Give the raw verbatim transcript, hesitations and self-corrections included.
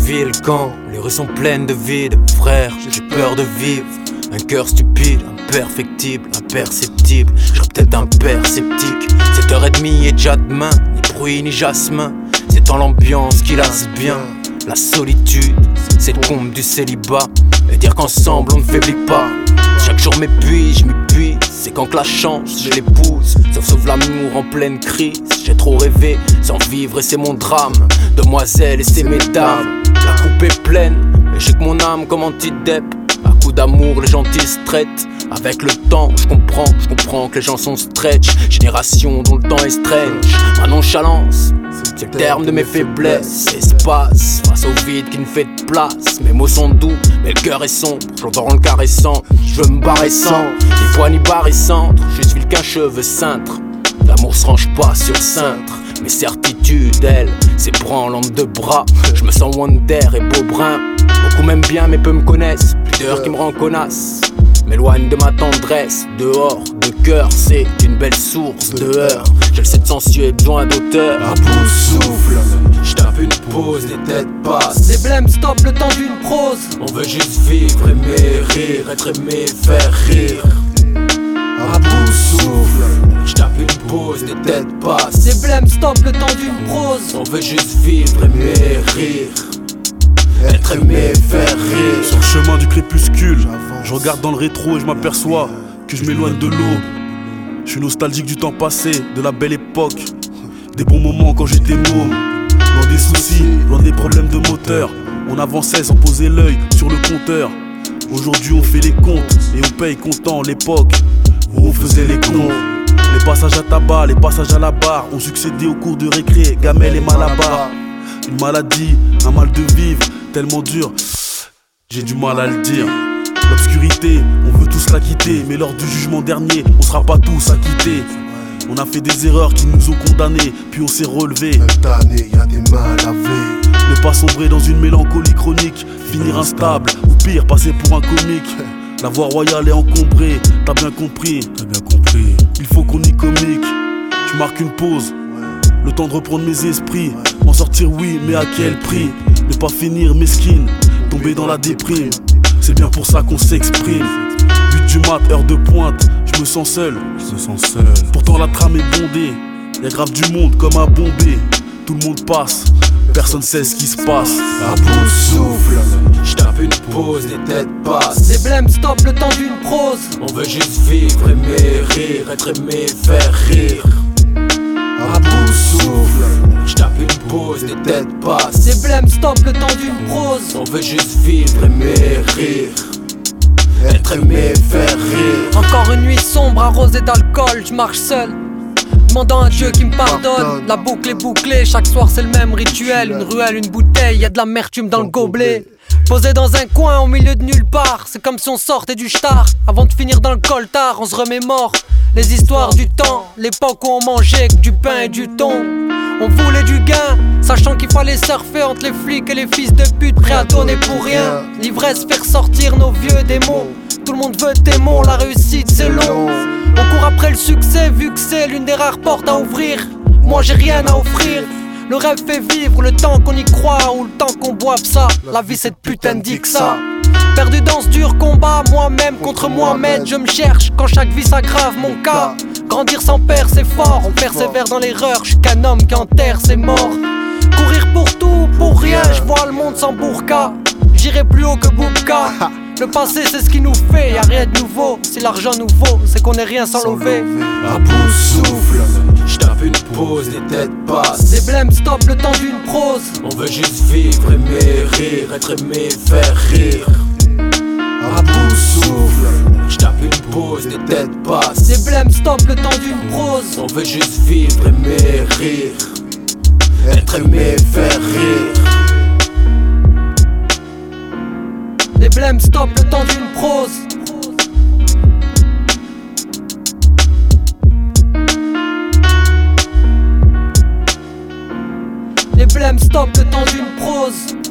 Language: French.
ville quand les rues sont pleines de vide. Frère, j'ai peur de vivre. Un cœur stupide, imperfectible, imperceptible. Je serais peut-être un père sceptique. sept heures trente et déjà demain, ni bruit ni jasmin. C'est dans l'ambiance qui lasse bien. La solitude, c'est le comble du célibat. Et dire qu'ensemble on ne faiblit pas. Chaque jour m'épuise, je m'épuise. C'est quand que la chance, je l'épouse. Sauf sauf l'amour en pleine crise. J'ai trop rêvé sans vivre et c'est mon drame. Demoiselles et c'est mesdames. La coupe est pleine et j'ai que mon âme comme anti-dep. À coup d'amour les gentils se traitent. Avec le temps je comprends, je comprends que les gens sont stretch. Génération dont le temps est strange. Ma nonchalance, c'est le terme de mes faiblesses. Espace, face au vide qui ne fait de place. Mes mots sont doux, mais le cœur est sombre. J'entends le caressant, je veux me barrer sans ni poids ni barre et centre. Juste ville qu'un cheveu cintre. L'amour se range pas sur cintre. Mes certitudes, elles, c'est branlantes de bras. Je me sens Wonder et beau brun. Beaucoup m'aiment bien mais peu me connaissent. Pudeur qui me rend connasse m'éloigne de ma tendresse. Dehors, de cœur, c'est une belle source de heurts. J'ai le sept sensuel, besoin d'auteur. À bout de souffle, j'tape une pause, les têtes passent. Les blêmes stoppent le temps d'une prose. On veut juste vivre, aimer, rire, être aimé, faire rire. À bout de souffle, j'tape une pause, les têtes passent. Les blêmes stoppent le temps d'une prose. On veut juste vivre, aimer, rire. Être aimé, faire rire. Sur le chemin du crépuscule, je regarde dans le rétro et je m'aperçois que je m'éloigne de l'aube. Je suis nostalgique du temps passé, de la belle époque, des bons moments quand j'étais môme. Loin des soucis, loin des problèmes de moteur. On avançait sans poser l'œil sur le compteur. Aujourd'hui on fait les comptes et on paye comptant l'époque où on faisait les cons. Les passages à tabac, les passages à la barre ont succédé au cours de récré, gamelle et malabar. Une maladie, un mal de vivre, tellement dur, j'ai du mal à le dire. L'obscurité, on veut tous la quitter, mais lors du jugement dernier, on sera pas tous acquittés. On a fait des erreurs qui nous ont condamnés, puis on s'est relevé. Damné, y'a des mains lavées. Ne pas sombrer dans une mélancolie chronique, finir instable, ou pire, passer pour un comique. La voie royale est encombrée, t'as bien compris, t'as bien compris. Il faut qu'on y comique. Je marque une pause, le temps de reprendre mes esprits. M'en sortir oui, mais à quel prix? Ne pas finir mesquine, tomber dans la déprime. C'est bien pour ça qu'on s'exprime. huit du mat, heure de pointe, je me sens seul, je me sens seul. Pourtant la trame est bondée, y'a grave du monde comme à Bombay. Tout le monde passe, personne sait ce qui se passe. À bout de souffle, j'tape une pause, les têtes passent. Les blêmes stoppent le temps d'une prose. On veut juste vivre, aimer, rire, être aimé, faire rire. À bout de souffle, j'tape une pause, les têtes passent. Les blêmes stoppent le temps d'une prose. On veut juste vivre, aimer, rire. Être aimé, faire rire. Encore une nuit sombre arrosée d'alcool, je marche seul, demandant à Dieu qui me pardonne. La boucle est bouclée, chaque soir c'est le même rituel. Une ruelle, une bouteille, y'a de l'amertume dans le gobelet. Posé dans un coin au milieu de nulle part, c'est comme si on sortait du shtar. Avant de finir dans le coltard, on se remémore les histoires du temps, l'époque où on mangeait que du pain et du thon. On voulait du gain, sachant qu'il fallait surfer entre les flics et les fils de pute prêts à donner pour rien. L'ivresse fait ressortir nos vieux démons. Tout le monde veut démon, la réussite c'est long. On court après le succès vu que c'est l'une des rares portes à ouvrir. Moi j'ai rien à offrir. Le rêve fait vivre le temps qu'on y croit ou le temps qu'on boive ça. La vie cette putain de ça. Perdu dans ce dur combat, moi-même contre moi-même. Je me cherche quand chaque vie s'aggrave mon cas. Grandir sans père c'est fort, on persévère dans l'erreur. Je suis qu'un homme qui enterre ses morts. Courir pour tout, pour rien, je vois le monde sans burqa. J'irai plus haut que Boubka. Le passé c'est ce qui nous fait, y'a rien de nouveau. Si l'argent nous vaut, c'est qu'on est rien sans lever. À bout de souffle, j'tape une pause, les têtes passent. Les blêmes stoppent le temps d'une prose. On veut juste vivre, aimer, rire, être aimé, faire rire. À bout de souffle, j'tape une pause, les têtes passent. Les blêmes stoppent le temps d'une prose. On veut juste vivre, aimer, rire. Être aimé, faire rire. Les blêmes stoppent le temps d'une prose. Les blêmes stoppent le temps d'une prose.